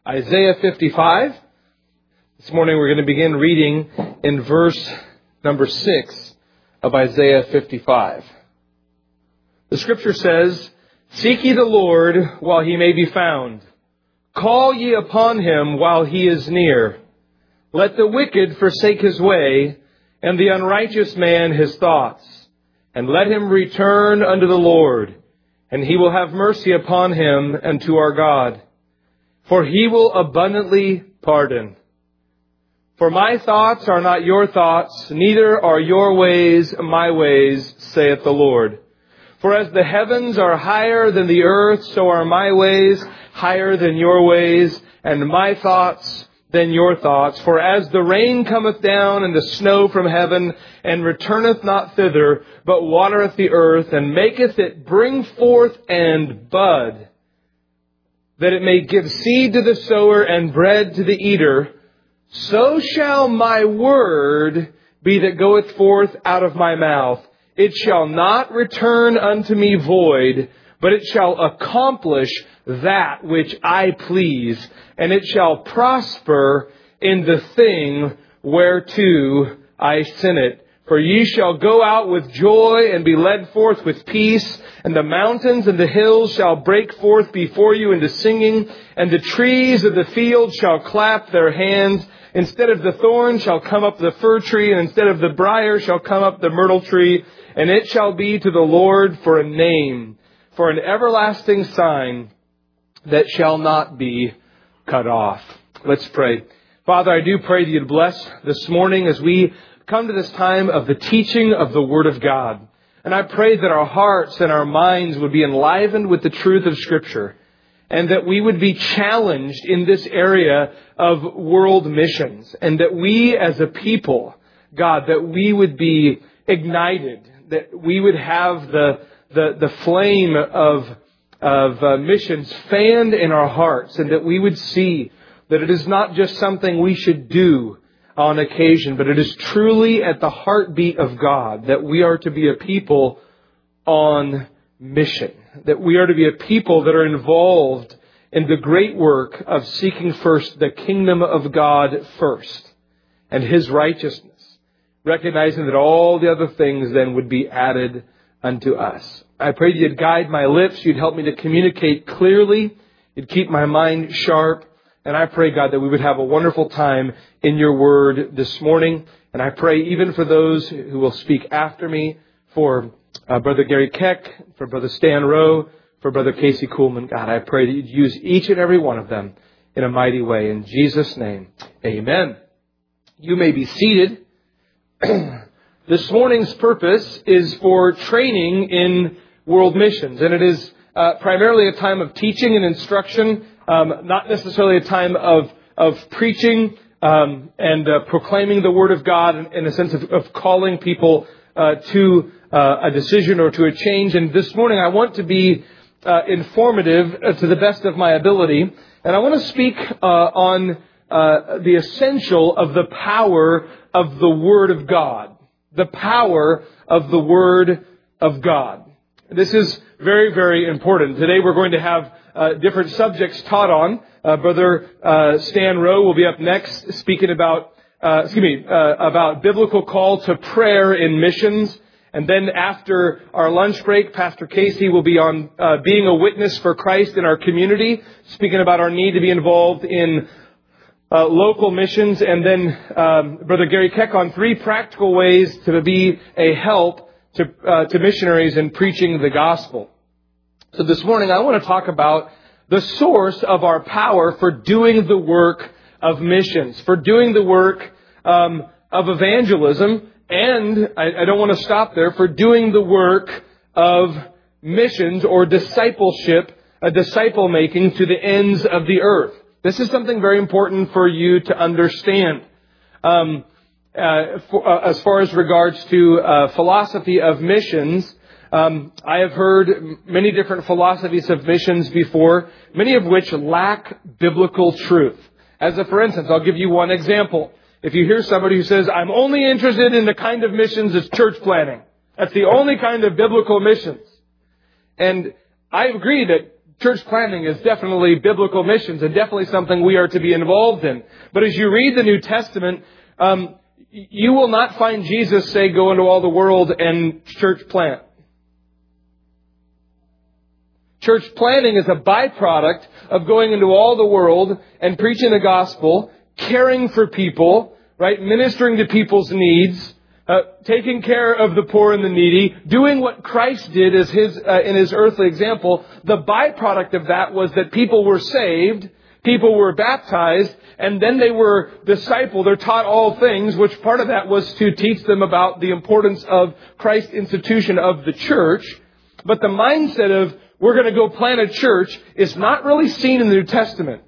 Isaiah 55. This morning we're going to begin reading in verse number 6 of Isaiah 55. The scripture says, "Seek ye the Lord while he may be found. Call ye upon him while he is near. Let the wicked forsake his way, and the unrighteous man his thoughts. And let him return unto the Lord, and he will have mercy upon him and to our God. For he will abundantly pardon. For my thoughts are not your thoughts, neither are your ways my ways, saith the Lord. For as the heavens are higher than the earth, so are my ways higher than your ways, and my thoughts than your thoughts. For as the rain cometh down and the snow from heaven, and returneth not thither, but watereth the earth, and maketh it bring forth and bud, that it may give seed to the sower and bread to the eater, so shall my word be that goeth forth out of my mouth. It shall not return unto me void, but it shall accomplish that which I please, and it shall prosper in the thing whereto I sent it. For ye shall go out with joy and be led forth with peace, and the mountains and the hills shall break forth before you into singing, and the trees of the field shall clap their hands. Instead of the thorn shall come up the fir tree, and instead of the briar shall come up the myrtle tree, and it shall be to the Lord for a name, for an everlasting sign that shall not be cut off." Let's pray. Father, I do pray that you'd bless this morning as we come to this time of the teaching of the Word of God. And I pray that our hearts and our minds would be enlivened with the truth of Scripture, and that we would be challenged in this area of world missions, and that we as a people, God, that we would be ignited, that we would have the flame of missions fanned in our hearts, and that we would see that it is not just something we should do on occasion, but it is truly at the heartbeat of God that we are to be a people on mission, that we are to be a people that are involved in the great work of seeking first the kingdom of God first and His righteousness, recognizing that all the other things then would be added unto us. I pray that you'd guide my lips, you'd help me to communicate clearly, you'd keep my mind sharp. And I pray, God, that we would have a wonderful time in your word this morning. And I pray even for those who will speak after me, for Brother Gary Keck, for Brother Stan Rowe, for Brother Casey Kuhlman. God, I pray that you'd use each and every one of them in a mighty way. In Jesus' name, amen. You may be seated. This morning's purpose is for training in world missions. And it is primarily a time of teaching and instruction, not necessarily a time of preaching and proclaiming the Word of God in a sense of calling people to a decision or to a change. And this morning I want to be informative to the best of my ability. And I want to speak on the essential of the power of the Word of God. The power of the Word of God. This is very, very important. Today we're going to have different subjects taught on. Brother Stan Rowe will be up next speaking about biblical call to prayer in missions. And then after our lunch break, Pastor Casey will be on being a witness for Christ in our community, speaking about our need to be involved in local missions. And then Brother Gary Keck on 3 practical ways to be a help to missionaries in preaching the gospel. So this morning I want to talk about the source of our power for doing the work of missions, for doing the work of evangelism, and I don't want to stop there, for doing the work of missions or discipleship, disciple making to the ends of the earth. This is something very important for you to understand. As far as regards to philosophy of missions, I have heard many different philosophies of missions before, many of which lack biblical truth. For instance, I'll give you one example. If you hear somebody who says, "I'm only interested in the kind of missions as church planting. That's the only kind of biblical missions." And I agree that church planting is definitely biblical missions and definitely something we are to be involved in. But as you read the New Testament, you will not find Jesus say, go into all the world and church plant. Church planting is a byproduct of going into all the world and preaching the gospel, caring for people, right? Ministering to people's needs, taking care of the poor and the needy, doing what Christ did as in His earthly example. The byproduct of that was that people were saved, people were baptized, and then they were discipled or taught all things, which part of that was to teach them about the importance of Christ's institution of the church. But the mindset of, we're going to go plant a church, is not really seen in the New Testament.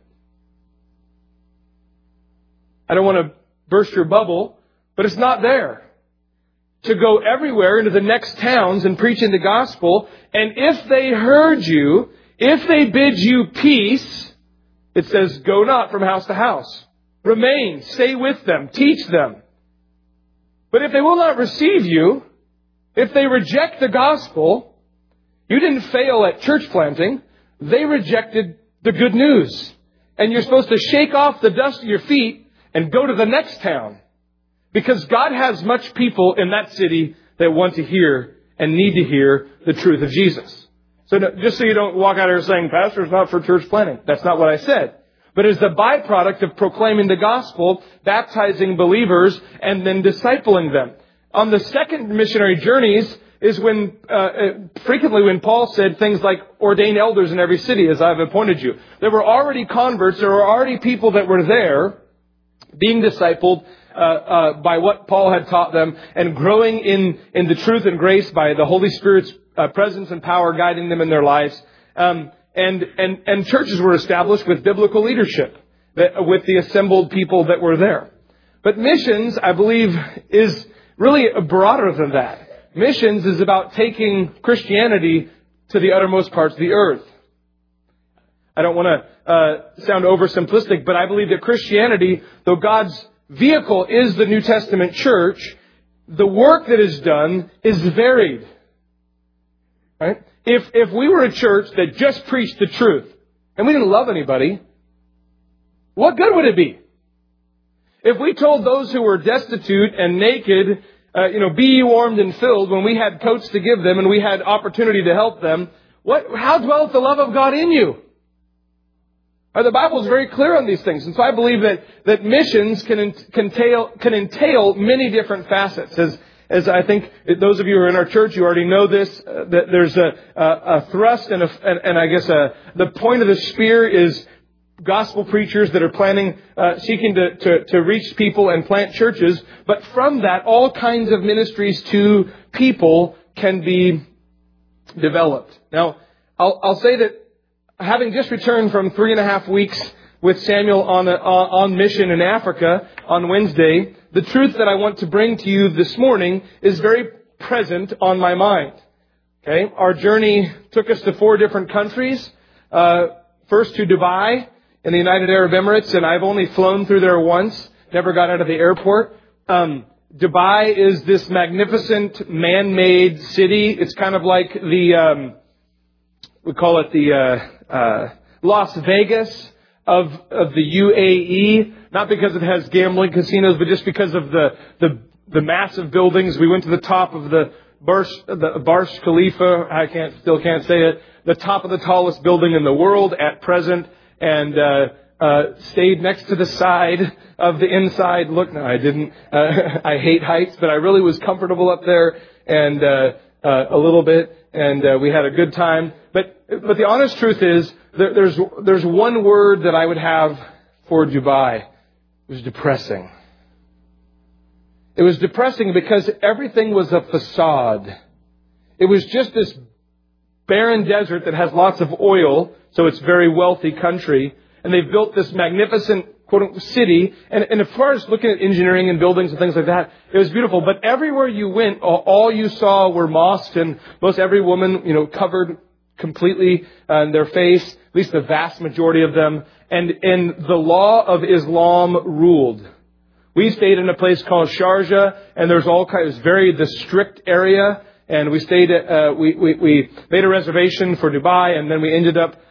I don't want to burst your bubble, but it's not there. To go everywhere into the next towns and preaching the gospel, and if they heard you, if they bid you peace, it says, go not from house to house. Remain, stay with them, teach them. But if they will not receive you, if they reject the gospel, you didn't fail at church planting. They rejected the good news. And you're supposed to shake off the dust of your feet and go to the next town. Because God has much people in that city that want to hear and need to hear the truth of Jesus. So just so you don't walk out here saying, Pastor's not for church planting. That's not what I said. But it's the byproduct of proclaiming the gospel, baptizing believers, and then discipling them. On the second missionary journeys is when, frequently when Paul said things like, ordain elders in every city as I've appointed you. There were already converts, there were already people that were there being discipled by what Paul had taught them and growing in the truth and grace by the Holy Spirit's presence and power guiding them in their lives. And churches were established with biblical leadership, with the assembled people that were there. But missions, I believe, is really broader than that. Missions is about taking Christianity to the uttermost parts of the earth. I don't want to sound oversimplistic, but I believe that Christianity, though God's vehicle is the New Testament church, the work that is done is varied. Right? If we were a church that just preached the truth and we didn't love anybody, what good would it be? If we told those who were destitute and naked, be ye warmed and filled when we had coats to give them and we had opportunity to help them, how dwelleth the love of God in you? The Bible is very clear on these things. And so I believe that missions can entail many different facets. As I think those of you who are in our church, you already know this, that there's a thrust and I guess the point of the spear is gospel preachers that are planning, seeking to reach people and plant churches. But from that, all kinds of ministries to people can be developed. Now, I'll say that having just returned from 3.5 weeks with Samuel on mission in Africa on Wednesday, the truth that I want to bring to you this morning is very present on my mind. Okay, our journey took us to 4 different countries. First to Dubai in the United Arab Emirates, and I've only flown through there once, never got out of the airport. Dubai is this magnificent man-made city. It's kind of like we call it the Las Vegas of the UAE, not because it has gambling casinos, but just because of the massive buildings. We went to the top of the Burj Khalifa. I still can't say it. The top of the tallest building in the world at present, and stayed next to the side of the inside. Look, no, I didn't. I hate heights, but I really was comfortable up there, and a little bit, and we had a good time. But the honest truth is, there's one word that I would have for Dubai. It was depressing. It was depressing because everything was a facade. It was just this barren desert that has lots of oil, so it's a very wealthy country. And they've built this magnificent, quote-unquote, city. And as far as looking at engineering and buildings and things like that, it was beautiful. But everywhere you went, all you saw were mosques, and most every woman, covered completely their face, at least the vast majority of them. And the law of Islam ruled. We stayed in a place called Sharjah, and there's all kinds. It was very the strict area, and we stayed. We made a reservation for Dubai, and then we ended up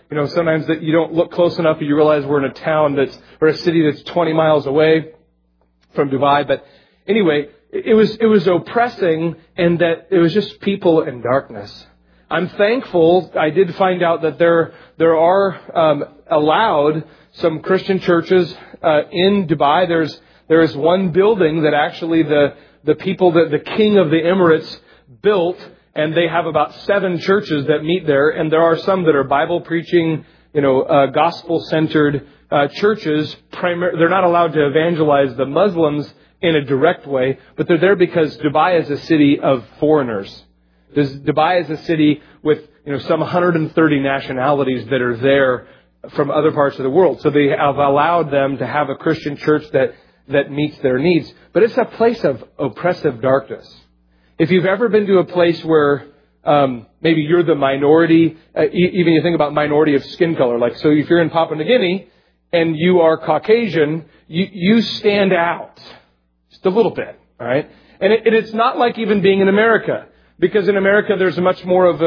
sometimes that you don't look close enough and you realize we're in a town or a city that's 20 miles away from Dubai. But anyway, it was oppressing, and that it was just people in darkness. I'm thankful I did find out that there are allowed some Christian churches in Dubai. There is one building that actually the people that the king of the Emirates built, and they have about 7 churches that meet there, and there are some that are Bible preaching, gospel centered churches. They're not allowed to evangelize the Muslims in a direct way, but they're there because Dubai is a city of foreigners. Dubai is a city with some 130 nationalities that are there from other parts of the world. So they have allowed them to have a Christian church that meets their needs. But it's a place of oppressive darkness. If you've ever been to a place where maybe you're the minority, even you think about minority of skin color, like so if you're in Papua New Guinea and you are Caucasian, you stand out just a little bit, all right? And it's not like even being in America. Because in America, there's much more of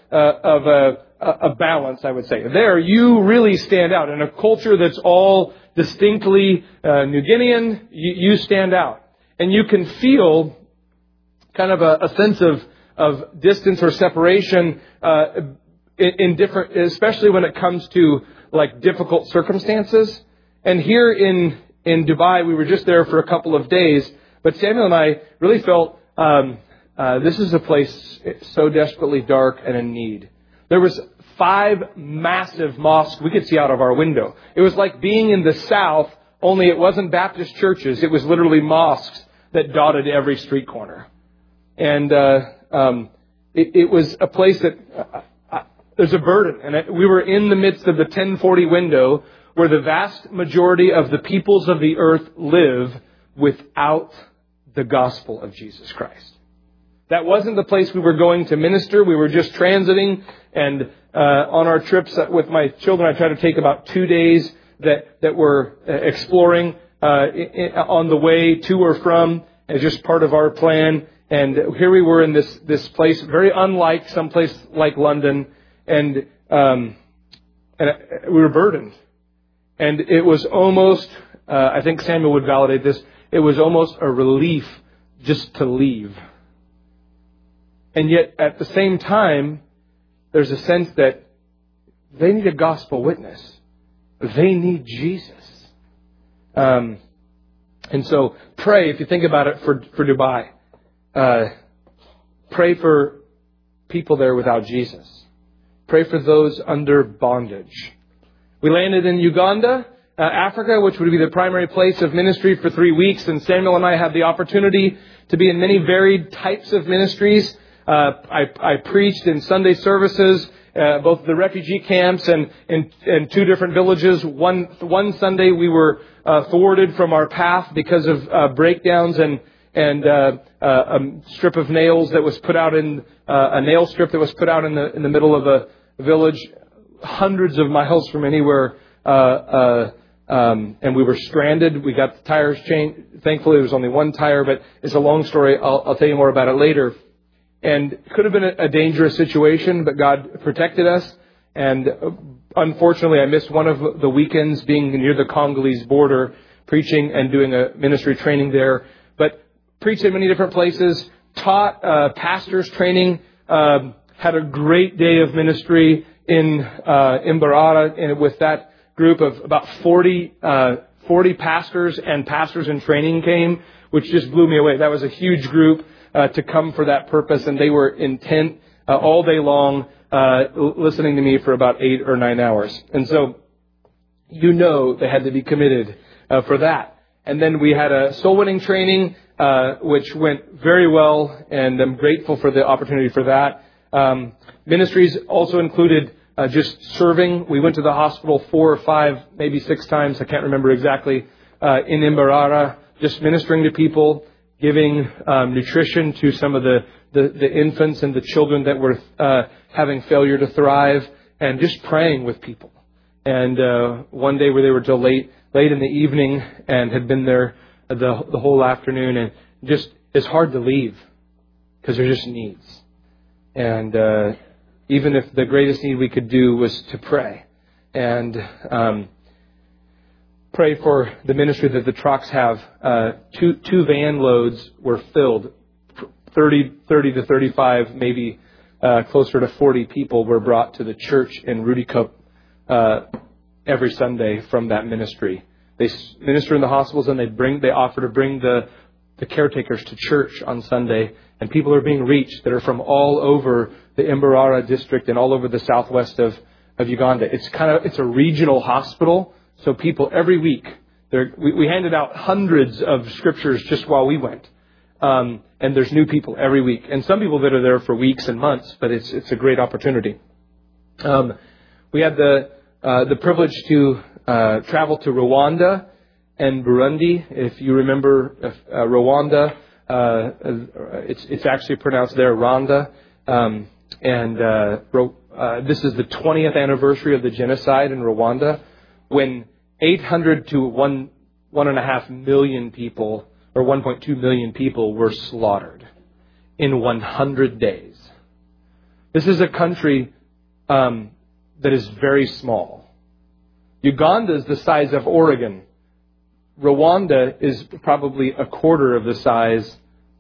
a balance, I would say. There, you really stand out. In a culture that's all distinctly New Guinean, you stand out. And you can feel kind of a sense of distance or separation in different, especially when it comes to like difficult circumstances. And here in Dubai, we were just there for a couple of days, but Samuel and I really felt this is a place so desperately dark and in need. There was 5 massive mosques we could see out of our window. It was like being in the South, only it wasn't Baptist churches. It was literally mosques that dotted every street corner. And it was a place that there's a burden. And we were in the midst of the 1040 window where the vast majority of the peoples of the earth live without the gospel of Jesus Christ. That wasn't the place we were going to minister. We were just transiting, and on our trips with my children, I tried to take about 2 days that were exploring on the way to or from, as just part of our plan. And here we were in this place, very unlike some place like London, and we were burdened. And it was almost, I think Samuel would validate this, it was almost a relief just to leave. And yet, at the same time, there's a sense that they need a gospel witness. They need Jesus. And so, pray, if you think about it, for Dubai. Pray for people there without Jesus. Pray for those under bondage. We landed in Uganda, Africa, which would be the primary place of ministry for 3 weeks. And Samuel and I had the opportunity to be in many varied types of ministries. I preached in Sunday services, both the refugee camps and in 2 different villages. One Sunday we were thwarted from our path because of breakdowns and a strip of nails that was put out a nail strip that was put out in the middle of a village, hundreds of miles from anywhere, and we were stranded. We got the tires changed. Thankfully, there was only one tire, but it's a long story. I'll tell you more about it later. And it could have been a dangerous situation, but God protected us. And unfortunately, I missed one of the weekends being near the Congolese border, preaching and doing a ministry training there. But preached in many different places, taught pastors training, had a great day of ministry in Mbarara, and with that group of about 40 pastors and pastors in training came, which just blew me away. That was a huge group to come for that purpose, and they were intent all day long, listening to me for about 8 or 9 hours. And so, they had to be committed for that. And then we had a soul winning training, which went very well, and I'm grateful for the opportunity for that. Ministries also included just serving. We went to the hospital 4 or 5, maybe 6 times, I can't remember exactly, in Mbarara, just ministering to people, giving nutrition to some of the infants and the children that were having failure to thrive, and just praying with people. And one day where they were till late in the evening and had been there the whole afternoon, and just it's hard to leave because they're just needs. And even if the greatest need we could do was to pray, and pray for the ministry that the trucks have. Two van loads were filled. 30 to 35, maybe closer to 40 people were brought to the church in Rudicup every Sunday from that ministry. They minister in the hospitals, and they offer to bring the caretakers to church on Sunday, and people are being reached that are from all over the Imbarara district and all over the southwest of Uganda. It's a regional hospital, so people every week, we handed out hundreds of scriptures just while we went. And there's new people every week, and some people that are there for weeks and months, but it's a great opportunity. We had the privilege to travel to Rwanda and Burundi. If you remember Rwanda, it's actually pronounced there Rwanda, this is the 20th anniversary of the genocide in Rwanda, when 800 to 1.5 million people, or 1.2 million people, were slaughtered in 100 days. This is a country that is very small. Uganda is the size of Oregon. Rwanda is probably a quarter of the size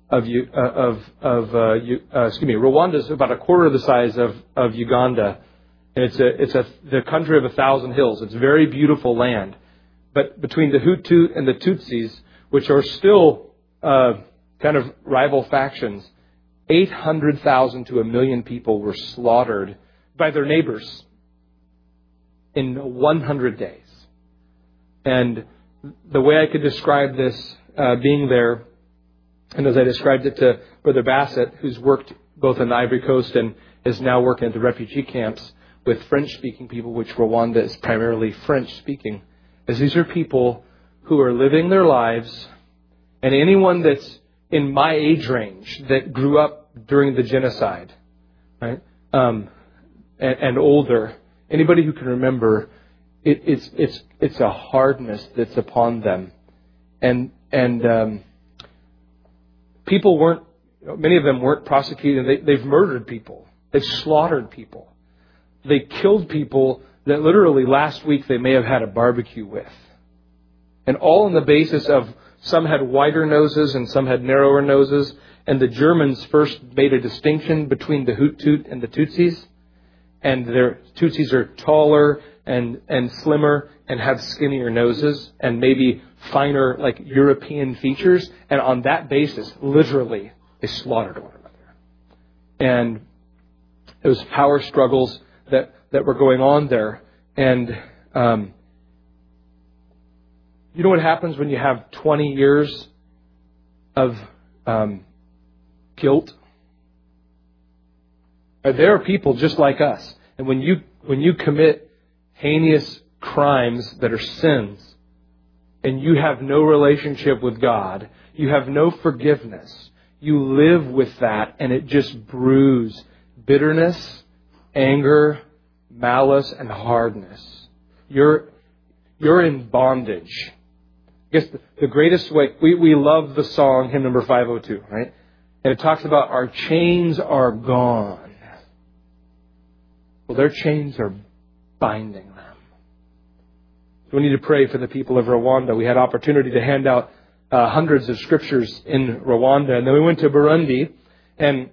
Rwanda is about a quarter of the size of Uganda, and it's the country of 1,000 hills. It's very beautiful land, but between the Hutu and the Tutsis, which are still kind of rival factions, 800,000 to 1 million people were slaughtered by their neighbors in 100 days. And the way I could describe this, being there, and as I described it to Brother Bassett, who's worked both in the Ivory Coast and is now working at the refugee camps with French-speaking people, which Rwanda is primarily French-speaking, is these are people who are living their lives, and anyone that's in my age range that grew up during the genocide, right, and older, anybody who can remember, it's a hardness that's upon them, and people weren't. Many of them weren't prosecuted. They've murdered people. They've slaughtered people. They killed people that literally last week they may have had a barbecue with. And all on the basis of some had wider noses and some had narrower noses. And the Germans first made a distinction between the Hutu and the Tutsis. And their Tutsis are taller and slimmer and have skinnier noses and maybe finer, like European features. And on that basis, literally, they slaughtered one another. And it was power struggles that were going on there. And you know what happens when you have 20 years of guilt? There are people just like us. And when you commit heinous crimes that are sins, and you have no relationship with God, you have no forgiveness, you live with that, and it just brews bitterness, anger, malice, and hardness. You're in bondage. I guess the greatest way, we love the song, hymn number 502, right? And it talks about our chains are gone. Well, their chains are binding them. So we need to pray for the people of Rwanda. We had opportunity to hand out hundreds of scriptures in Rwanda. And then we went to Burundi. And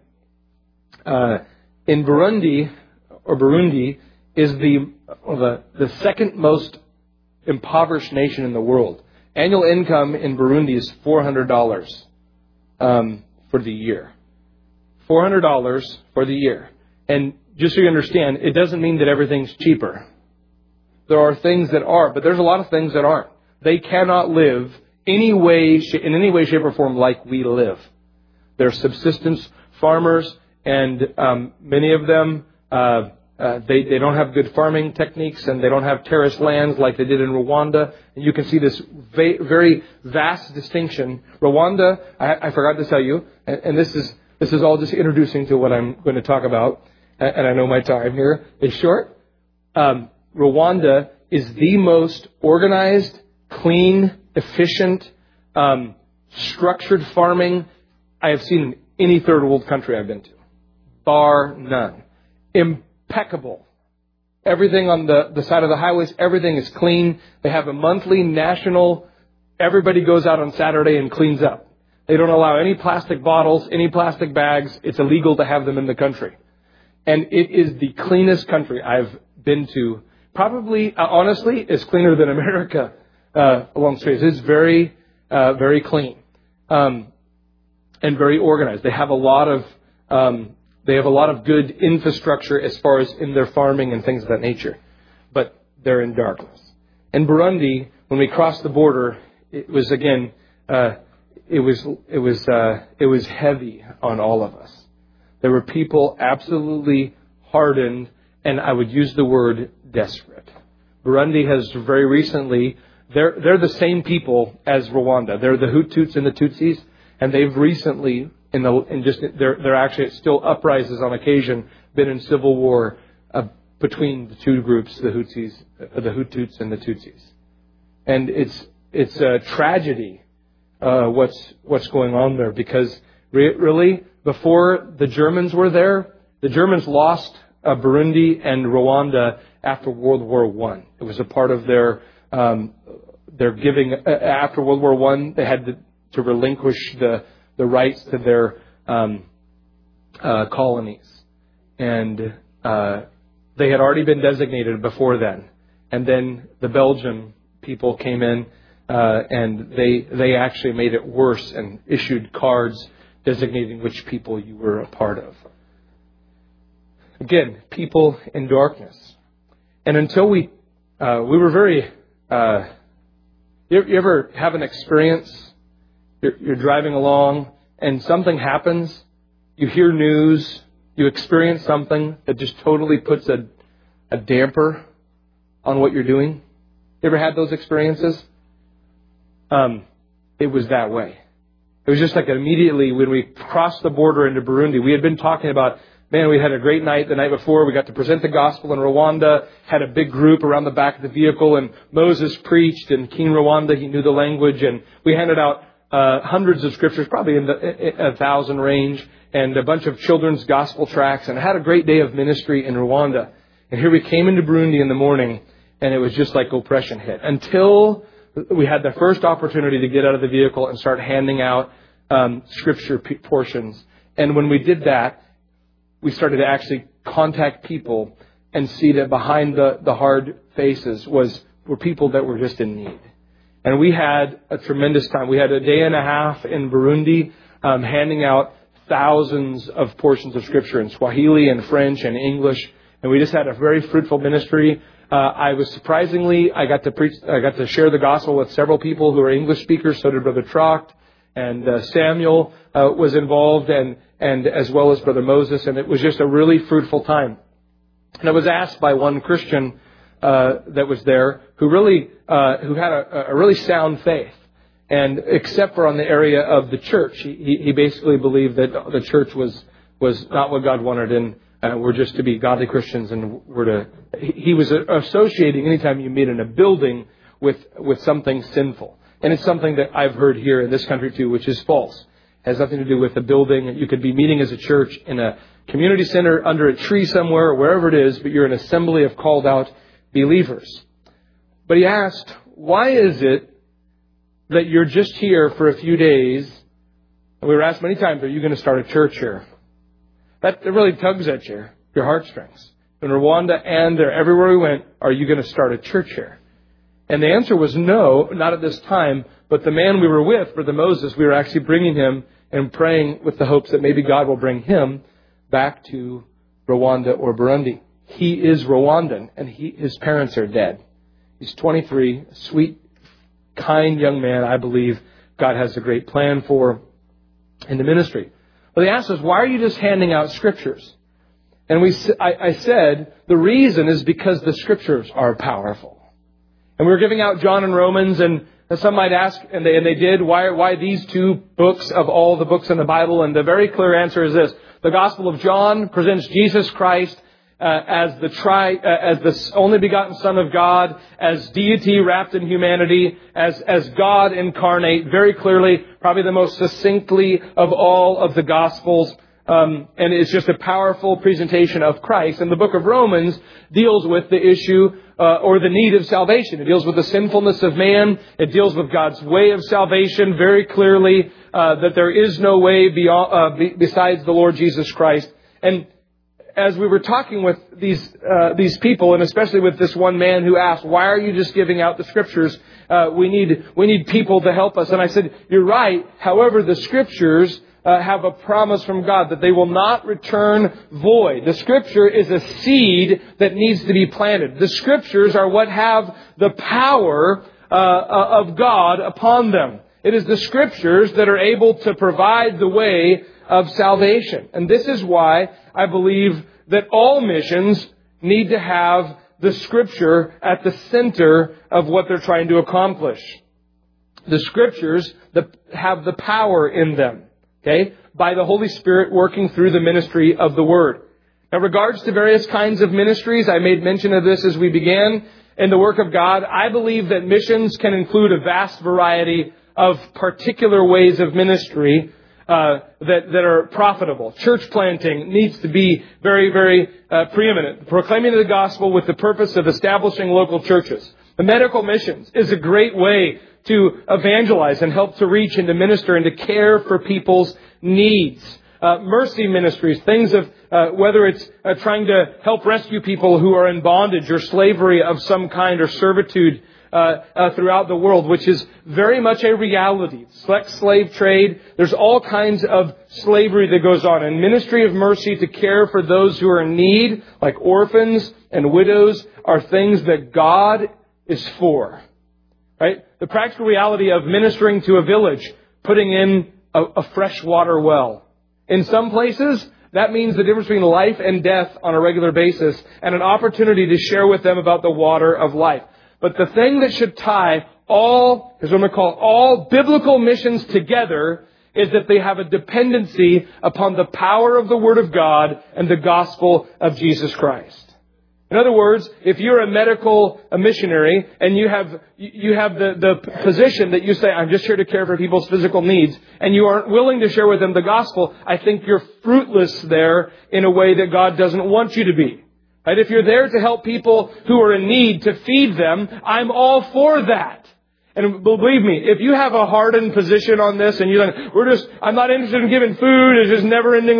in Burundi is the second most impoverished nation in the world. Annual income in Burundi is $400 for the year. $400 for the year. And just so you understand, it doesn't mean that everything's cheaper. There are things that are, but there's a lot of things that aren't. They cannot live in any way, shape, or form like we live. They're subsistence farmers, and many of them, they don't have good farming techniques, and they don't have terraced lands like they did in Rwanda. And you can see this very vast distinction. Rwanda, I forgot to tell you, and this is all just introducing to what I'm going to talk about, and I know my time here is short. Rwanda is the most organized, clean, efficient, structured farming I have seen in any third world country I've been to. Bar none. Impeccable. Everything on the side of the highways, everything is clean. They have a monthly national, everybody goes out on Saturday and cleans up. They don't allow any plastic bottles, any plastic bags. It's illegal to have them in the country. And it is the cleanest country I've been to. Probably, honestly, is cleaner than America along streets. It's very, very clean and very organized. They have a lot of good infrastructure as far as in their farming and things of that nature. But they're in darkness. In Burundi, when we crossed the border, it was again, it was heavy on all of us. There were people absolutely hardened, and I would use the word desperate. Burundi has very recently, they're the same people as Rwanda. They're the Hutus and the Tutsis, and they've recently, they're actually still uprises on occasion, been in civil war between the two groups, the Hutus and the Tutsis. And it's a tragedy what's going on there, because really before the Germans were there, the Germans lost Burundi and Rwanda after World War I. It was a part of their giving. After World War I, they had to relinquish the rights to their colonies. And they had already been designated before then. And then the Belgian people came in and they actually made it worse and issued cards designating which people you were a part of. Again, people in darkness. And until we were very... you ever have an experience? You're driving along and something happens. You hear news. You experience something that just totally puts a damper on what you're doing. You ever had those experiences? It was that way. It was just like immediately when we crossed the border into Burundi, we had been talking about, man, we had a great night the night before. We got to present the gospel in Rwanda, had a big group around the back of the vehicle, and Moses preached, and King Rwanda, he knew the language, and we handed out hundreds of scriptures, probably in the 1,000 range, and a bunch of children's gospel tracts, and had a great day of ministry in Rwanda. And here we came into Burundi in the morning, and it was just like oppression hit. Until we had the first opportunity to get out of the vehicle and start handing out scripture portions. And when we did that, we started to actually contact people and see that behind the hard faces were people that were just in need. And we had a tremendous time. We had a day and a half in Burundi handing out thousands of portions of Scripture in Swahili and French and English. And we just had a very fruitful ministry. I got to share the gospel with several people who are English speakers. So did Brother Trocht, and Samuel was involved, and as well as Brother Moses. And it was just a really fruitful time. And I was asked by one Christian that was there who had a really sound faith, and except for on the area of the church, he basically believed that the church was not what God wanted, and we're just to be godly Christians, and he was associating anytime you meet in a building with something sinful. And it's something that I've heard here in this country too, which is false. It has nothing to do with the building. You could be meeting as a church in a community center, under a tree somewhere, or wherever it is, but you're an assembly of called out believers. But he asked, why is it that you're just here for a few days? And we were asked many times, are you going to start a church here? That really tugs at your heartstrings. In Rwanda and there, everywhere we went, are you going to start a church here? And the answer was no, not at this time. But the man we were with, Brother Moses, we were actually bringing him and praying with the hopes that maybe God will bring him back to Rwanda or Burundi. He is Rwandan, and his parents are dead. He's 23, a sweet, kind young man. I believe God has a great plan for in the ministry. Well, they asked us, why are you just handing out scriptures? And I said, the reason is because the scriptures are powerful. And we were giving out John and Romans, and some might ask, and they did, why these two books of all the books in the Bible? And the very clear answer is this. The Gospel of John presents Jesus Christ as the only begotten Son of God, as deity wrapped in humanity, as God incarnate, very clearly, probably the most succinctly of all of the Gospels. And it's just a powerful presentation of Christ. And the book of Romans deals with the issue or the need of salvation. It deals with the sinfulness of man. It deals with God's way of salvation very clearly, that there is no way besides the Lord Jesus Christ. And as we were talking with these people, and especially with this one man who asked, "Why are you just giving out the Scriptures? We need people to help us." And I said, "You're right. However, the Scriptures have a promise from God that they will not return void. The Scripture is a seed that needs to be planted. The Scriptures are what have the power of God upon them. It is the Scriptures that are able to provide the way of salvation. And this is why I believe that all missions need to have the Scripture at the center of what they're trying to accomplish. The Scriptures that have the power in them. Okay, by the Holy Spirit working through the ministry of the Word. Now, regards to various kinds of ministries, I made mention of this as we began in the work of God. I believe that missions can include a vast variety of particular ways of ministry that are profitable. Church planting needs to be very, very preeminent. Proclaiming the gospel with the purpose of establishing local churches. The medical missions is a great way to evangelize and help to reach and to minister and to care for people's needs. Mercy ministries, things of whether it's trying to help rescue people who are in bondage or slavery of some kind or servitude throughout the world, which is very much a reality. Sex slave trade, there's all kinds of slavery that goes on. And ministry of mercy to care for those who are in need, like orphans and widows, are things that God is for. Right? The practical reality of ministering to a village, putting in a freshwater well. In some places, that means the difference between life and death on a regular basis and an opportunity to share with them about the water of life. But the thing that should tie all biblical missions together is that they have a dependency upon the power of the Word of God and the gospel of Jesus Christ. In other words, if you're a missionary and you have the position that you say, "I'm just here to care for people's physical needs," and you aren't willing to share with them the gospel, I think you're fruitless there in a way that God doesn't want you to be. Right? If you're there to help people who are in need, to feed them, I'm all for that. And believe me, if you have a hardened position on this and you're like, I'm not interested in giving food, it's just never ending.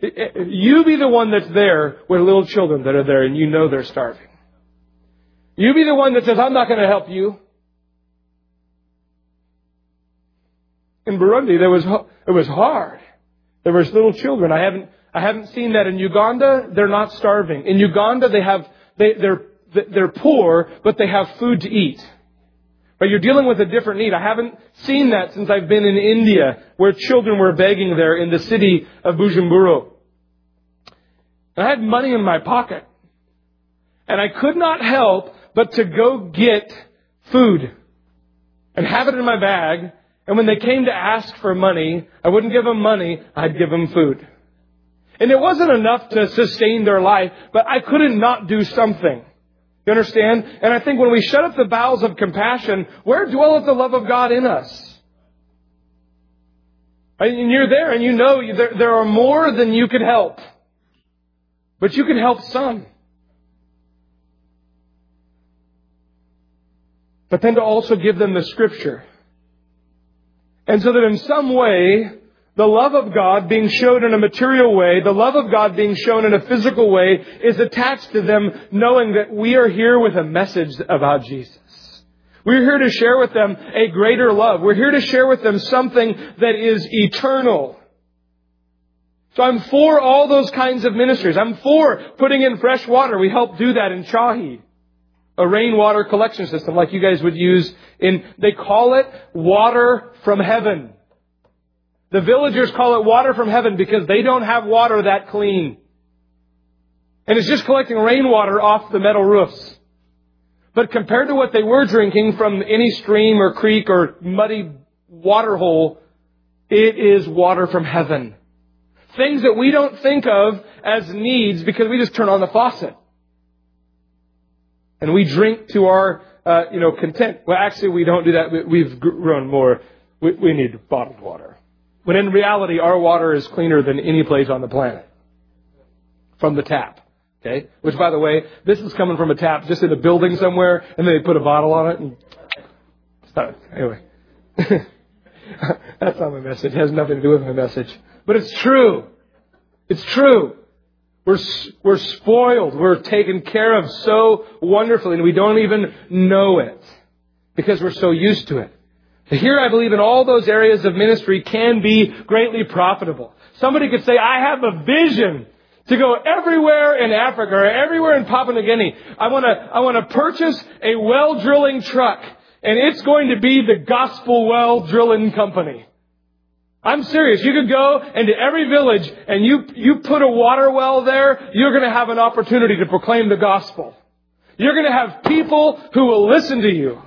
You be the one that's there with little children that are there and you know they're starving. You be the one that says, "I'm not going to help you." In Burundi, it was hard. There was little children. I haven't seen that in Uganda. They're not starving. In Uganda, they're poor, but they have food to eat. But you're dealing with a different need. I haven't seen that since I've been in India, where children were begging there in the city of Bujumbura. I had money in my pocket. And I could not help but to go get food and have it in my bag. And when they came to ask for money, I wouldn't give them money, I'd give them food. And it wasn't enough to sustain their life, but I couldn't not do something. You understand? And I think when we shut up the bowels of compassion, where dwelleth the love of God in us? And you're there and you know there are more than you could help. But you can help some. But then to also give them the Scripture. And so that in some way, the love of God being shown in a material way, the love of God being shown in a physical way, is attached to them knowing that we are here with a message about Jesus. We're here to share with them a greater love. We're here to share with them something that is eternal. So I'm for all those kinds of ministries. I'm for putting in fresh water. We help do that in Chahi. A rainwater collection system like you guys would use they call it water from heaven. The villagers call it water from heaven because they don't have water that clean. And it's just collecting rainwater off the metal roofs. But compared to what they were drinking from any stream or creek or muddy water hole, it is water from heaven. Things that we don't think of as needs because we just turn on the faucet. And we drink to our, content. Well, actually, we don't do that. We've grown more. We need bottled water. When in reality, our water is cleaner than any place on the planet. From the tap. Okay? Which, by the way, this is coming from a tap just in a building somewhere, and they put a bottle on it. And anyway. That's not my message. It has nothing to do with my message. But it's true. It's true. We're spoiled. We're taken care of so wonderfully, and we don't even know it because we're so used to it. Here, I believe in all those areas of ministry can be greatly profitable. Somebody could say, I have a vision to go everywhere in Africa or everywhere in Papua New Guinea. I want to purchase a well drilling truck, and it's going to be the Gospel Well Drilling Company. I'm serious. You could go into every village and you put a water well there, you're going to have an opportunity to proclaim the gospel. You're going to have people who will listen to you.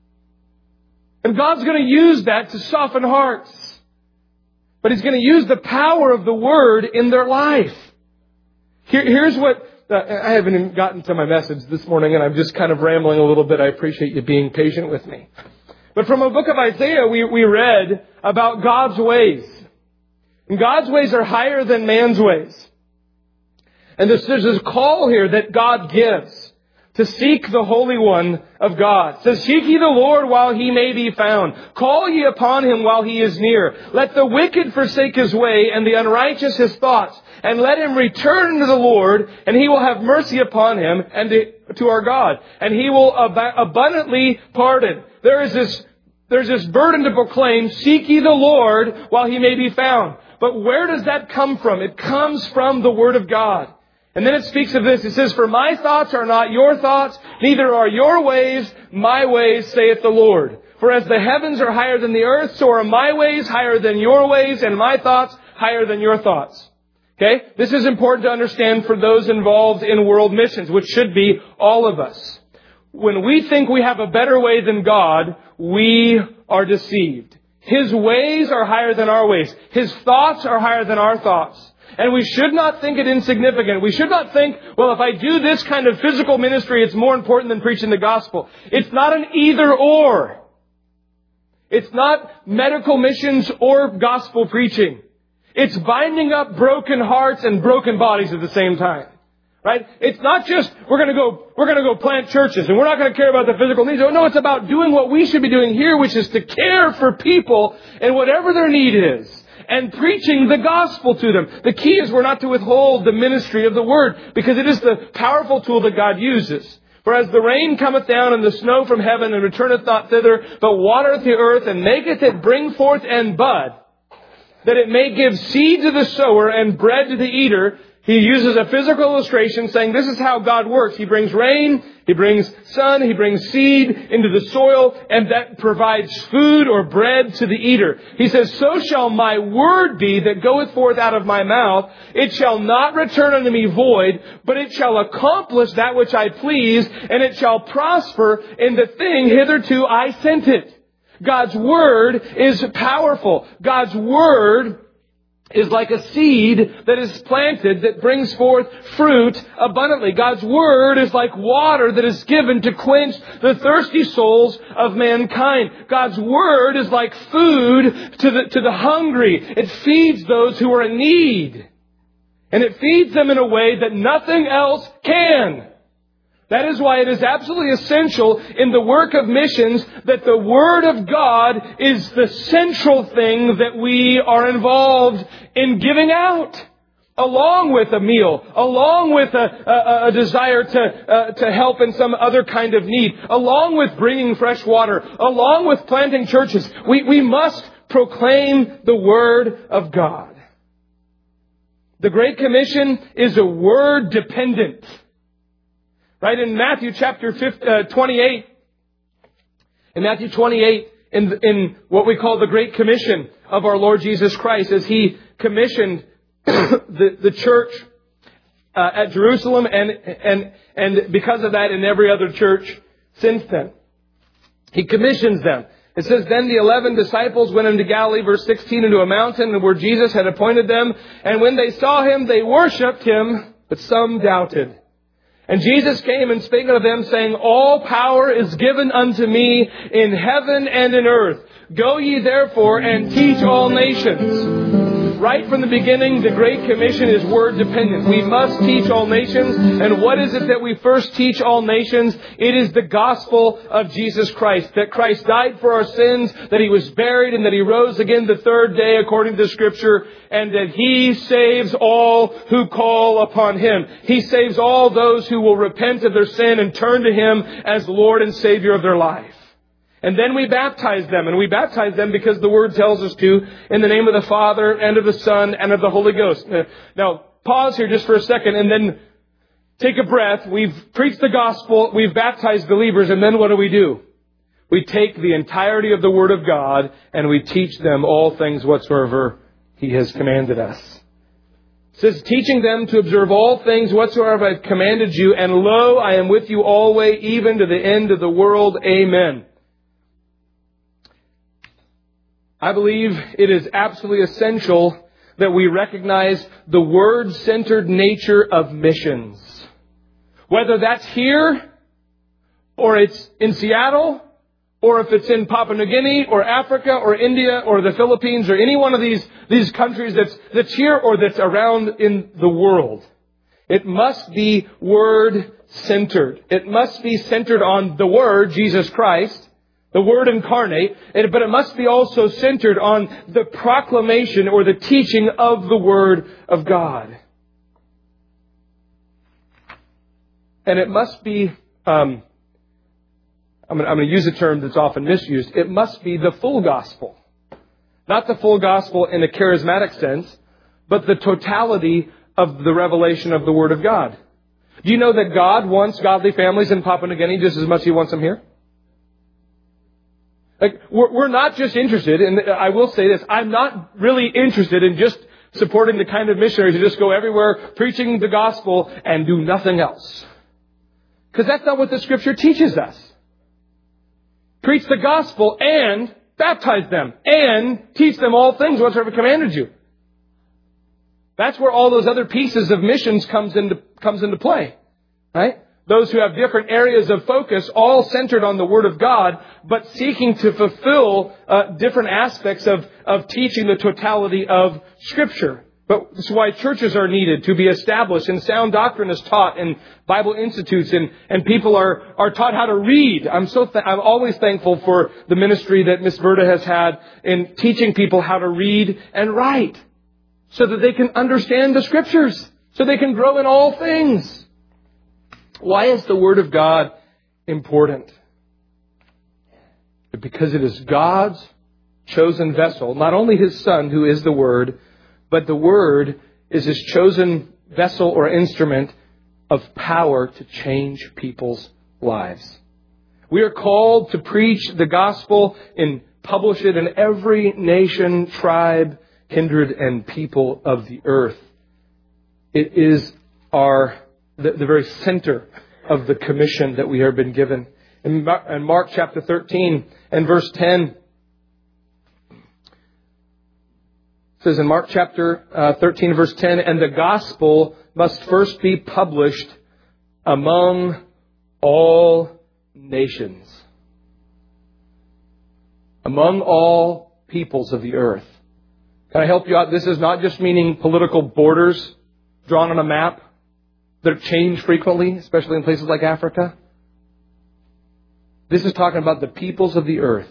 And God's going to use that to soften hearts. But He's going to use the power of the Word in their life. Here's what, I haven't even gotten to my message this morning, and I'm just kind of rambling a little bit. I appreciate you being patient with me. But from the book of Isaiah, we read about God's ways. And God's ways are higher than man's ways. And there's this call here that God gives to seek the Holy One of God. It says, seek ye the Lord while He may be found. Call ye upon Him while He is near. Let the wicked forsake his way and the unrighteous his thoughts. And let him return to the Lord, and He will have mercy upon him and to our God. And He will abundantly pardon. There's this burden to proclaim, seek ye the Lord while He may be found. But where does that come from? It comes from the Word of God. And then it speaks of this. It says, for my thoughts are not your thoughts, neither are your ways my ways, saith the Lord. For as the heavens are higher than the earth, so are my ways higher than your ways, and my thoughts higher than your thoughts. Okay? This is important to understand for those involved in world missions, which should be all of us. When we think we have a better way than God, we are deceived. His ways are higher than our ways. His thoughts are higher than our thoughts. And we should not think it insignificant. We should not think, well, if I do this kind of physical ministry, it's more important than preaching the gospel. It's not an either or. It's not medical missions or gospel preaching. It's binding up broken hearts and broken bodies at the same time. Right? It's not just, we're going to go plant churches and we're not going to care about the physical needs. No, it's about doing what we should be doing here, which is to care for people and whatever their need is. And preaching the gospel to them. The key is we're not to withhold the ministry of the word, because it is the powerful tool that God uses. For as the rain cometh down and the snow from heaven and returneth not thither, but watereth the earth and maketh it bring forth and bud, that it may give seed to the sower and bread to the eater. He uses a physical illustration saying this is how God works. He brings rain, He brings sun, He brings seed into the soil, and that provides food or bread to the eater. He says, so shall my word be that goeth forth out of my mouth. It shall not return unto me void, but it shall accomplish that which I please, and it shall prosper in the thing hitherto I sent it. God's word is powerful. God's word is like a seed that is planted that brings forth fruit abundantly. God's word is like water that is given to quench the thirsty souls of mankind. God's word is like food to the hungry. It feeds those who are in need. And it feeds them in a way that nothing else can. That is why it is absolutely essential in the work of missions that the Word of God is the central thing that we are involved in giving out. Along with a meal, along with a desire to help in some other kind of need, along with bringing fresh water, along with planting churches. We must proclaim the Word of God. The Great Commission is a word dependent. Right, in Matthew chapter 28, in what we call the Great Commission of our Lord Jesus Christ, as He commissioned the church at Jerusalem and because of that in every other church since then. He commissions them. It says, then the 11 disciples went into Galilee, verse 16, into a mountain where Jesus had appointed them. And when they saw Him, they worshipped Him, but some doubted. And Jesus came and spake unto them, saying, all power is given unto me in heaven and in earth. Go ye therefore and teach all nations, Right from the beginning, the Great Commission is word dependent. We must teach all nations. And what is it that we first teach all nations? It is the gospel of Jesus Christ. That Christ died for our sins, that He was buried, and that He rose again the third day according to Scripture, and that He saves all who call upon Him. He saves all those who will repent of their sin and turn to Him as Lord and Savior of their life. And then we baptize them, and we baptize them because the Word tells us to, in the name of the Father, and of the Son, and of the Holy Ghost. Now, pause here just for a second, and then take a breath. We've preached the gospel, we've baptized believers, and then what do? We take the entirety of the Word of God, and we teach them all things whatsoever He has commanded us. It says, teaching them to observe all things whatsoever I have commanded you, and lo, I am with you always, even to the end of the world. Amen. I believe it is absolutely essential that we recognize the Word-centered nature of missions. Whether that's here, or it's in Seattle, or if it's in Papua New Guinea, or Africa, or India, or the Philippines, or any one of these countries that's here or that's around in the world. It must be Word-centered. It must be centered on the Word, Jesus Christ, the Word incarnate, but it must be also centered on the proclamation or the teaching of the Word of God. And it must be, I'm going to use a term that's often misused, it must be the full gospel. Not the full gospel in a charismatic sense, but the totality of the revelation of the Word of God. Do you know that God wants godly families in Papua New Guinea just as much as He wants them here? Like, we're not just interested, and I will say this, I'm not really interested in just supporting the kind of missionaries who just go everywhere preaching the gospel and do nothing else. Because that's not what the Scripture teaches us. Preach the gospel and baptize them and teach them all things whatsoever commanded you. That's where all those other pieces of missions comes into play, right? Those who have different areas of focus, all centered on the Word of God, but seeking to fulfill different aspects of teaching the totality of Scripture. But this is why churches are needed to be established, and sound doctrine is taught in Bible institutes, and people are taught how to read. I'm always thankful for the ministry that Miss Verda has had in teaching people how to read and write, so that they can understand the Scriptures, so they can grow in all things. Why is the Word of God important? Because it is God's chosen vessel, not only His Son, who is the Word, but the Word is His chosen vessel or instrument of power to change people's lives. We are called to preach the gospel and publish it in every nation, tribe, kindred, and people of the earth. It is the very center of the commission that we have been given. In Mark chapter 13 and verse 10, it says in Mark chapter 13 verse 10, and the gospel must first be published among all nations. Among all peoples of the earth. Can I help you out? This is not just meaning political borders drawn on a map that change frequently, especially in places like Africa. This is talking about the peoples of the earth.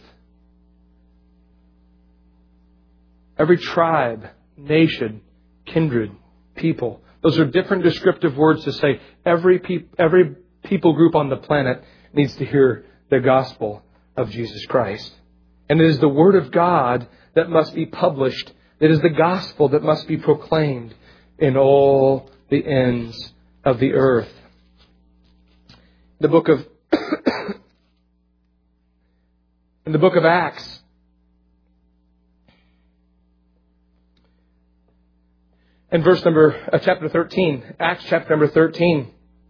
Every tribe, nation, kindred, people. Those are different descriptive words to say every people group on the planet needs to hear the gospel of Jesus Christ. And it is the Word of God that must be published. It is the gospel that must be proclaimed in all the ends of the earth. In the book of Acts, in chapter 13, Acts chapter number 13,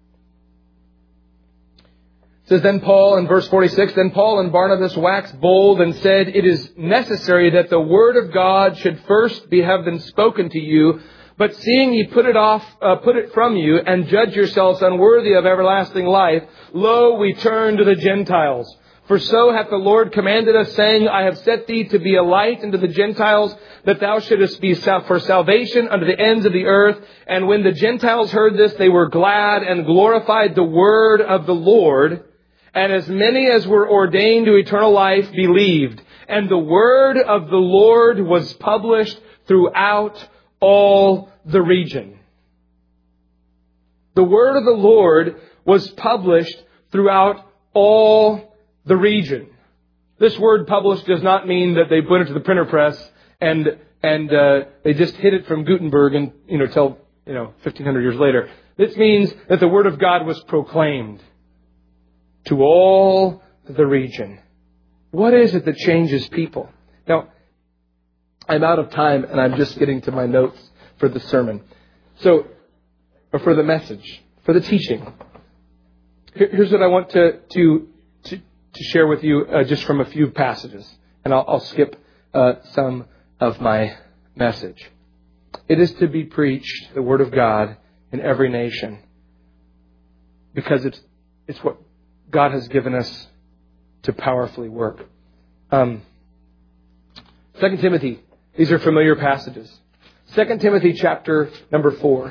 it says, then Paul, in verse 46, then Paul and Barnabas waxed bold and said, it is necessary that the word of God should first have been spoken to you, but seeing ye put it from you, and judge yourselves unworthy of everlasting life, lo, we turn to the Gentiles. For so hath the Lord commanded us, saying, I have set thee to be a light unto the Gentiles, that thou shouldest be for salvation unto the ends of the earth. And when the Gentiles heard this, they were glad and glorified the word of the Lord. And as many as were ordained to eternal life believed. And the word of the Lord was published throughout all the region. The word of the Lord was published throughout all the region. This word published does not mean that they put it to the printer press and they just hid it from Gutenberg and till 1500 years later. This means that the word of God was proclaimed to all the region. What is it that changes people? Now, I'm out of time and I'm just getting to my notes for the sermon. Or for the message, for the teaching. Here's what I want to share with you just from a few passages. And I'll skip some of my message. It is to be preached, the Word of God, in every nation. Because it's what God has given us to powerfully work. 2 Timothy. These are familiar passages. 2 Timothy chapter number 4.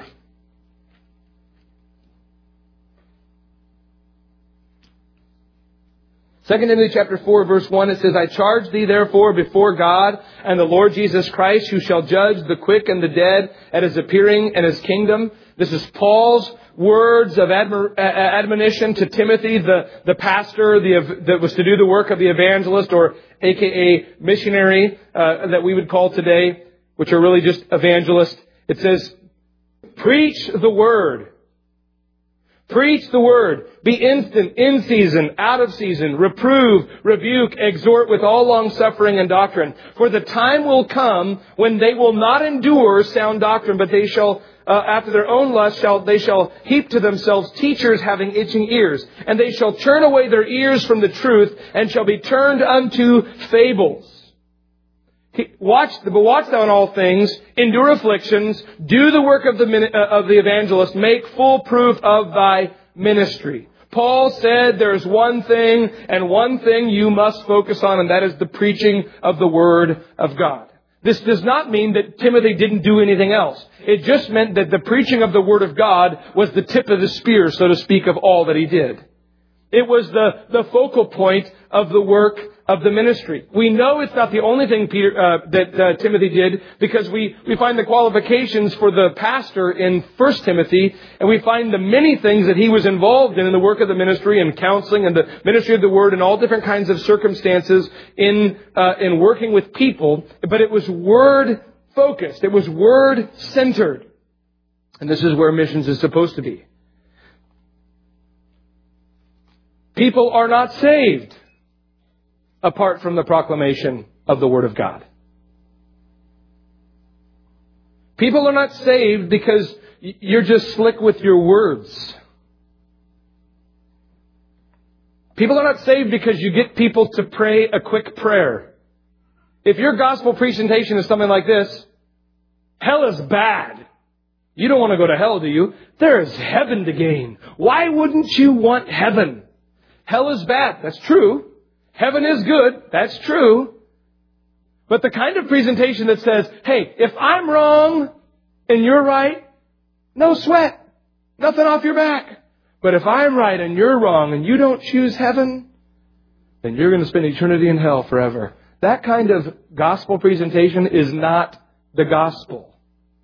2 Timothy chapter 4, verse 1, it says, I charge thee therefore before God and the Lord Jesus Christ, who shall judge the quick and the dead at His appearing and His kingdom. This is Paul's words of admonition to Timothy, the pastor that was to do the work of the evangelist, or aka missionary, that we would call today, which are really just evangelists. It says, preach the word. Preach the word. Be instant, in season, out of season. Reprove, rebuke, exhort with all long suffering and doctrine. For the time will come when they will not endure sound doctrine, but they shall, after their own lust, they shall heap to themselves teachers having itching ears. And they shall turn away their ears from the truth, and shall be turned unto fables. Watch thou in all things, endure afflictions, do the work of the evangelist, make full proof of thy ministry. Paul said there's one thing and one thing you must focus on, and that is the preaching of the Word of God. This does not mean that Timothy didn't do anything else. It just meant that the preaching of the Word of God was the tip of the spear, so to speak, of all that he did. It was the focal point of the work of the ministry. We know it's not the only thing that Timothy did, because we find the qualifications for the pastor in 1 Timothy, and we find the many things that he was involved in the work of the ministry and counseling and the ministry of the word and all different kinds of circumstances in working with people. But it was word focused. It was word centered. And this is where missions is supposed to be. People are not saved apart from the proclamation of the Word of God. People are not saved because you're just slick with your words. People are not saved because you get people to pray a quick prayer. If your gospel presentation is something like this, hell is bad. You don't want to go to hell, do you? There is heaven to gain. Why wouldn't you want heaven? Hell is bad. That's true. Heaven is good. That's true. But the kind of presentation that says, hey, if I'm wrong and you're right, no sweat. Nothing off your back. But if I'm right and you're wrong and you don't choose heaven, then you're going to spend eternity in hell forever. That kind of gospel presentation is not the gospel.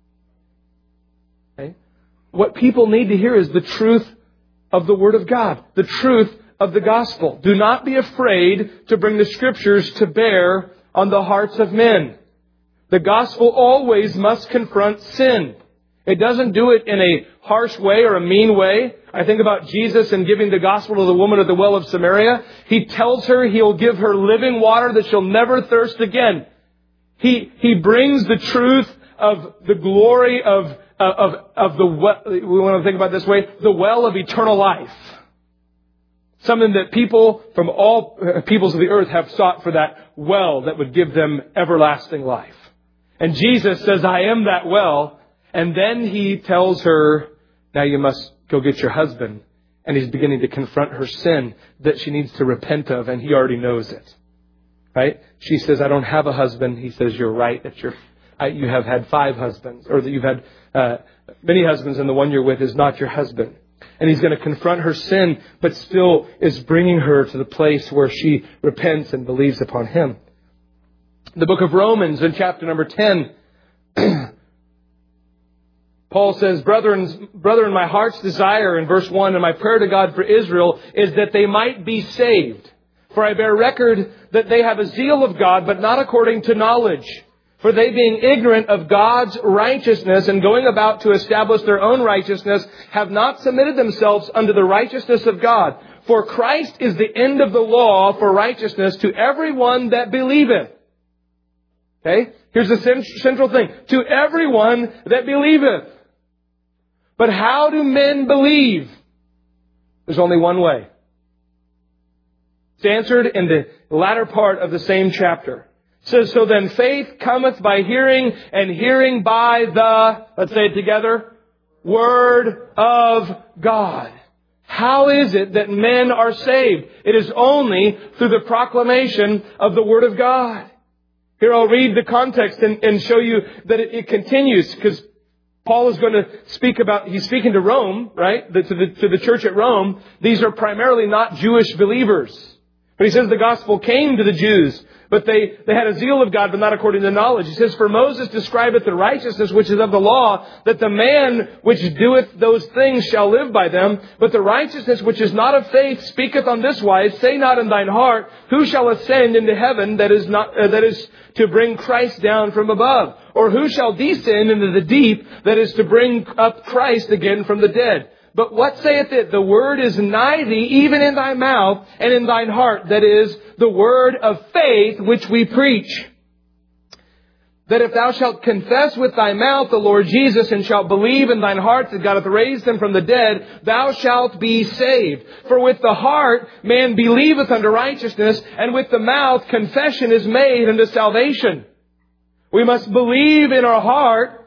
Okay? What people need to hear is the truth of the Word of God. The truth of the gospel. Do not be afraid to bring the Scriptures to bear on the hearts of men. The gospel always must confront sin. It doesn't do it in a harsh way or a mean way. I think about Jesus and giving the gospel to the woman at the well of Samaria. He tells her He'll give her living water that she'll never thirst again. He brings the truth of the glory of the well. We want to think about it this way: the well of eternal life. Something that people from all peoples of the earth have sought for, that well that would give them everlasting life. And Jesus says, I am that well. And then He tells her, now you must go get your husband And he's beginning to confront her sin that she needs to repent of, and he already knows it. Right? She says, I don't have a husband. He says, you're right, that you have had 5 husbands, or that you've had many husbands, and the one you're with is not your husband. And he's going to confront her sin, but still is bringing her to the place where she repents and believes upon him. The book of Romans in chapter number 10, Paul says, Brethren, my heart's desire in verse 1, and my prayer to God for Israel is that they might be saved. For I bear record that they have a zeal of God, but not according to knowledge. For they, being ignorant of God's righteousness and going about to establish their own righteousness, have not submitted themselves unto the righteousness of God. For Christ is the end of the law for righteousness to everyone that believeth. Okay? Here's the central thing. To everyone that believeth. But how do men believe? There's only one way. It's answered in the latter part of the same chapter. It says, so then faith cometh by hearing, and hearing by the, let's say it together, Word of God. How is it that men are saved? It is only through the proclamation of the Word of God. Here I'll read the context and show you that it continues, because Paul is going to speak about, he's speaking to Rome, right? To the church at Rome. These are primarily not Jewish believers. But he says the gospel came to the Jews, but they had a zeal of God, but not according to knowledge. He says, for Moses describeth the righteousness which is of the law, that the man which doeth those things shall live by them. But the righteousness which is not of faith speaketh on this wise, say not in thine heart, who shall ascend into heaven, that is to bring Christ down from above? Or who shall descend into the deep, that is to bring up Christ again from the dead? But what saith it? The word is nigh thee, even in thy mouth and in thine heart. That is, the word of faith which we preach. That if thou shalt confess with thy mouth the Lord Jesus, and shalt believe in thine heart that God hath raised him from the dead, thou shalt be saved. For with the heart man believeth unto righteousness, and with the mouth confession is made unto salvation. We must believe in our heart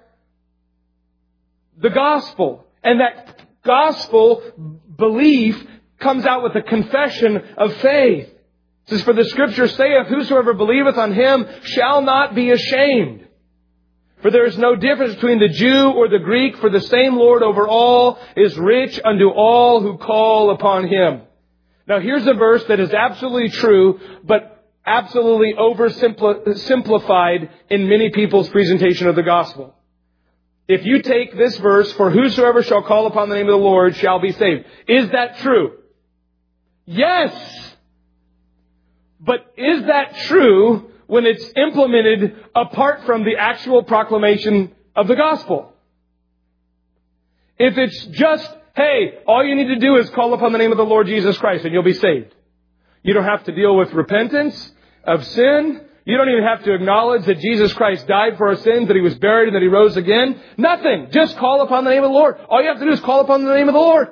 the gospel. And that gospel belief comes out with a confession of faith. It says, for the scripture saith, whosoever believeth on him shall not be ashamed. For there is no difference between the Jew or the Greek, for the same Lord over all is rich unto all who call upon him. Now here's a verse that is absolutely true, but absolutely oversimplified in many people's presentation of the gospel. If you take this verse, for whosoever shall call upon the name of the Lord shall be saved. Is that true? Yes. But is that true when it's implemented apart from the actual proclamation of the gospel? If it's just, hey, all you need to do is call upon the name of the Lord Jesus Christ and you'll be saved. You don't have to deal with repentance of sin. You don't even have to acknowledge that Jesus Christ died for our sins, that He was buried, and that He rose again. Nothing. Just call upon the name of the Lord. All you have to do is call upon the name of the Lord.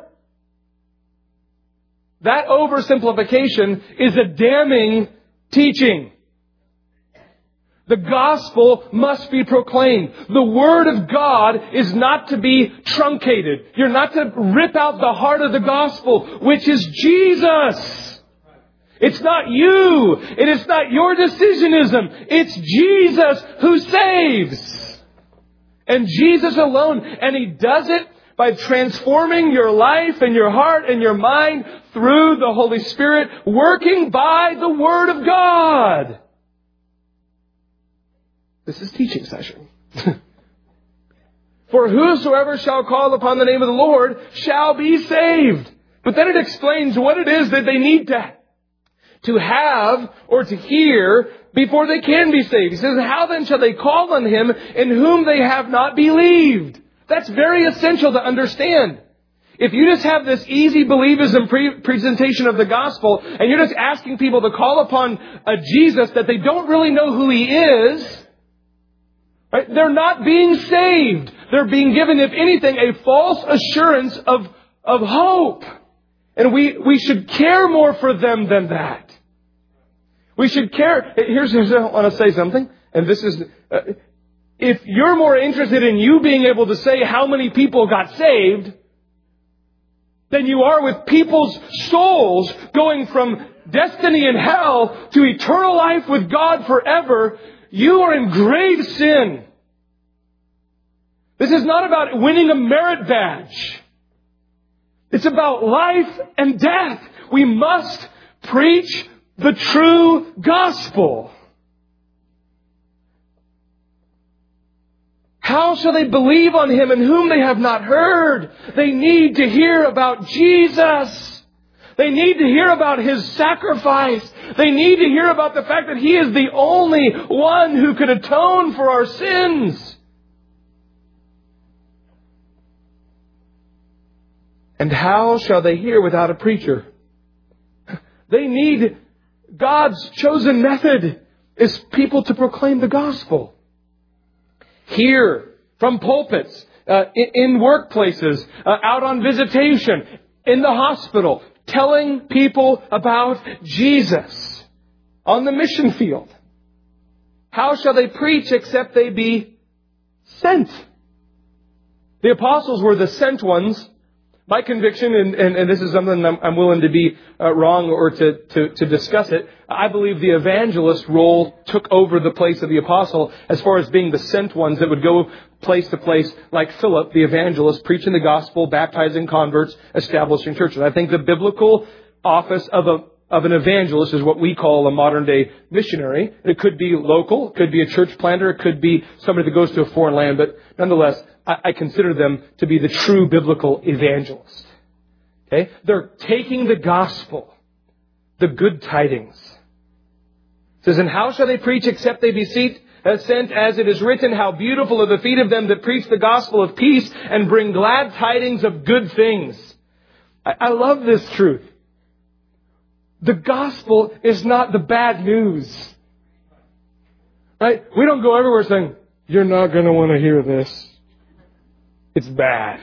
That oversimplification is a damning teaching. The gospel must be proclaimed. The Word of God is not to be truncated. You're not to rip out the heart of the gospel, which is Jesus. It's not you. It is not your decisionism. It's Jesus who saves. And Jesus alone. And He does it by transforming your life and your heart and your mind through the Holy Spirit, working by the Word of God. This is teaching session. For whosoever shall call upon the name of the Lord shall be saved. But then it explains what it is that they need to have or to hear before they can be saved. He says, how then shall they call on Him in whom they have not believed? That's very essential to understand. If you just have this easy believism presentation of the gospel, and you're just asking people to call upon a Jesus that they don't really know who He is, right? They're not being saved. They're being given, if anything, a false assurance of hope. And we should care more for them than that. We should care. Here's I want to say something. And this is, if you're more interested in you being able to say how many people got saved than you are with people's souls going from destiny in hell to eternal life with God forever, you are in grave sin. This is not about winning a merit badge. It's about life and death. We must preach the true gospel. How shall they believe on Him in whom they have not heard? They need to hear about Jesus. They need to hear about His sacrifice. They need to hear about the fact that He is the only one who could atone for our sins. And how shall they hear without a preacher? They need God's chosen method is people to proclaim the gospel. Here, from pulpits, in workplaces, out on visitation, in the hospital, telling people about Jesus on the mission field. How shall they preach except they be sent? The apostles were the sent ones. My conviction, and this is something I'm willing to be wrong or to discuss it, I believe the evangelist role took over the place of the apostle as far as being the sent ones that would go place to place like Philip, the evangelist, preaching the gospel, baptizing converts, establishing churches. I think the biblical office of an evangelist is what we call a modern day missionary. It could be local, it could be a church planter, it could be somebody that goes to a foreign land, but nonetheless, I consider them to be the true biblical evangelists. Okay? They're taking the gospel, the good tidings. It says, and how shall they preach except they be sent, as it is written, how beautiful are the feet of them that preach the gospel of peace and bring glad tidings of good things. I love this truth. The gospel is not the bad news. Right? We don't go everywhere saying, you're not going to want to hear this. It's bad.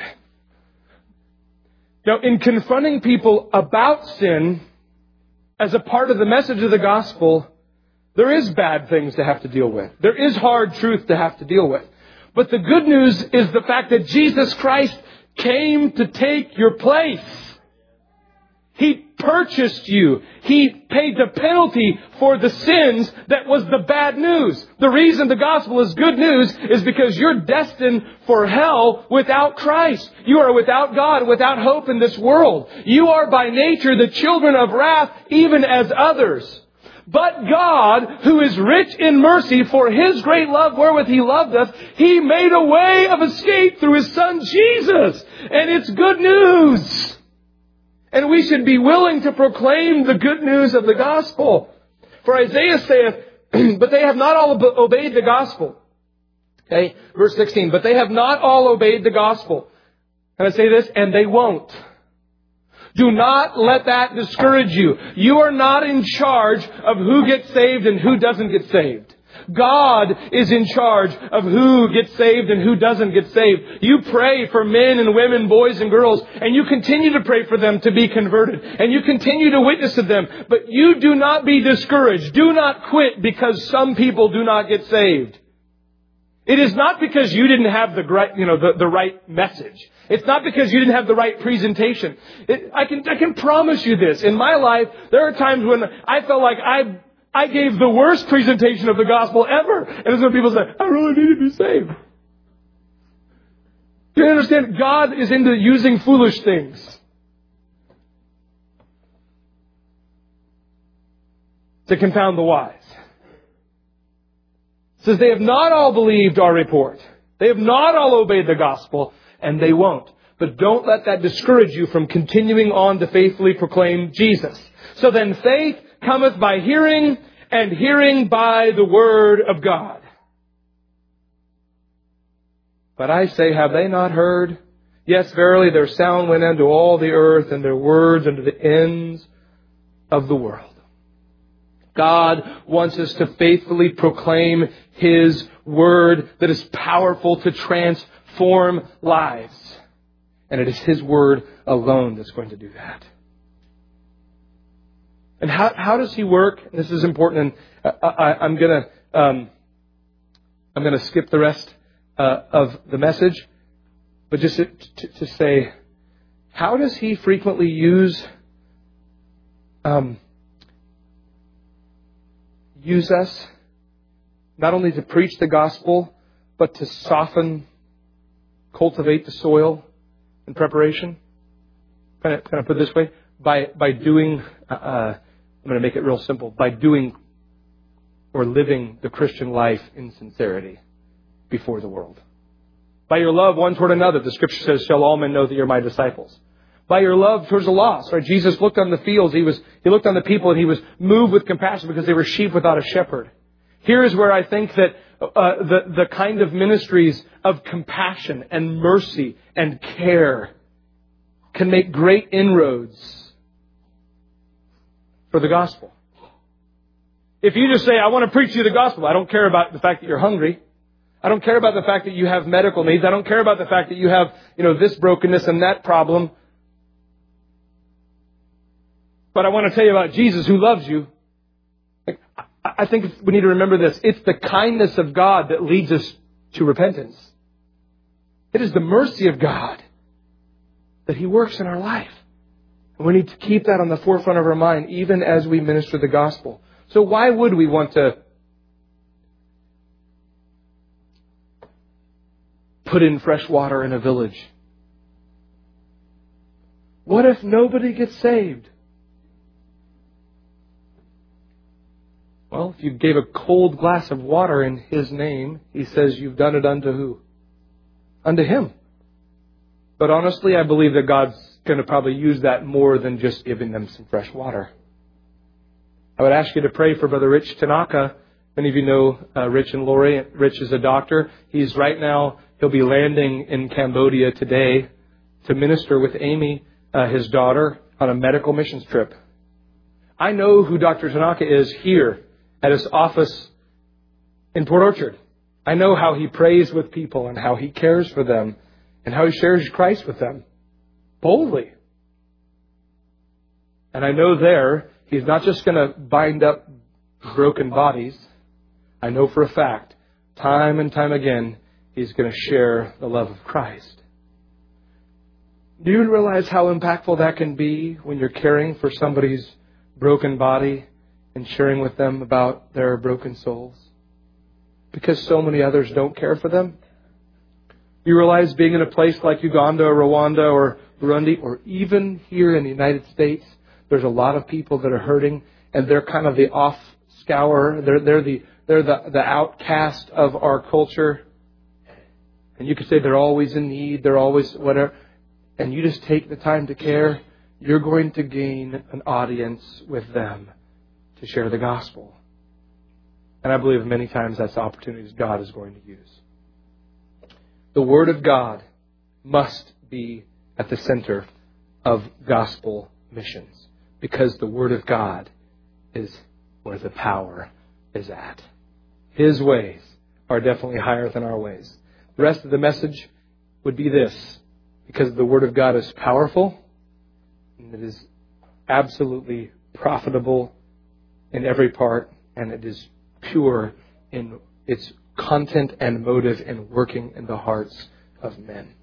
Now, in confronting people about sin as a part of the message of the gospel, there is bad things to have to deal with. There is hard truth to have to deal with. But the good news is the fact that Jesus Christ came to take your place. He purchased you. He paid the penalty for the sins that was the bad news. The reason the gospel is good news is because you're destined for hell without Christ. You are without God, without hope in this world. You are by nature the children of wrath, even as others. But God, who is rich in mercy for His great love wherewith He loved us, He made a way of escape through His Son Jesus. And it's good news. And we should be willing to proclaim the good news of the gospel. For Isaiah saith, but they have not all obeyed the gospel. Okay, verse 16, but they have not all obeyed the gospel. Can I say this? And they won't. Do not let that discourage you. You are not in charge of who gets saved and who doesn't get saved. God is in charge of who gets saved and who doesn't get saved. You pray for men and women, boys and girls, and you continue to pray for them to be converted. And you continue to witness to them. But you do not be discouraged. Do not quit because some people do not get saved. It is not because you didn't have the right message. It's not because you didn't have the right presentation. I can promise you this. In my life, there are times when I felt like I gave the worst presentation of the gospel ever. And that's when people say, I really need to be saved. You understand? God is into using foolish things. To confound the wise. It says they have not all believed our report. They have not all obeyed the gospel, and they won't. But don't let that discourage you from continuing on to faithfully proclaim Jesus. So then faith cometh by hearing, and hearing by the word of God. But I say, have they not heard? Yes, verily, their sound went unto all the earth, and their words unto the ends of the world. God wants us to faithfully proclaim His word that is powerful to transform lives. And it is His word alone that's going to do that. And how does He work? This is important. And I'm going to skip the rest of the message, but just to say, how does He frequently use us not only to preach the gospel, but to soften, cultivate the soil in preparation? Can I put it this way? By doing, I'm going to make it real simple, by doing or living the Christian life in sincerity before the world. By your love one toward another, the Scripture says, shall all men know that you're my disciples. By your love towards the lost. Right? Jesus looked on the fields, he looked on the people, and He was moved with compassion because they were sheep without a shepherd. Here is where I think that the kind of ministries of compassion and mercy and care can make great inroads for the gospel. If you just say, I want to preach you the gospel, I don't care about the fact that you're hungry. I don't care about the fact that you have medical needs. I don't care about the fact that you have, this brokenness and that problem. But I want to tell you about Jesus who loves you. I think we need to remember this. It's the kindness of God that leads us to repentance. It is the mercy of God that He works in our life. And we need to keep that on the forefront of our mind even as we minister the gospel. So why would we want to put in fresh water in a village? What if nobody gets saved? Well, if you gave a cold glass of water in His name, He says you've done it unto who? Unto Him. But honestly, I believe that God's going to probably use that more than just giving them some fresh water. I would ask you to pray for Brother Rich Tanaka. Many of you know Rich and Lori. Rich is a doctor. He's right now, he'll be landing in Cambodia today to minister with Amy, his daughter, on a medical missions trip. I know who Dr. Tanaka is here at his office in Port Orchard. I know how he prays with people and how he cares for them and how he shares Christ with them boldly. And I know there, he's not just going to bind up broken bodies. I know for a fact, time and time again, he's going to share the love of Christ. Do you realize how impactful that can be when you're caring for somebody's broken body and sharing with them about their broken souls? Because so many others don't care for them. You realize being in a place like Uganda or Rwanda or Burundi or even here in the United States, there's a lot of people that are hurting and they're kind of the off-scour. They're the outcast of our culture. And you could say they're always in need. They're always whatever. And you just take the time to care. You're going to gain an audience with them to share the gospel. And I believe many times that's the opportunities God is going to use. The Word of God must be at the center of gospel missions because the Word of God is where the power is at. His ways are definitely higher than our ways. The rest of the message would be this: because the Word of God is powerful, and it is absolutely profitable in every part, and it is pure in its content and motive in working in the hearts of men.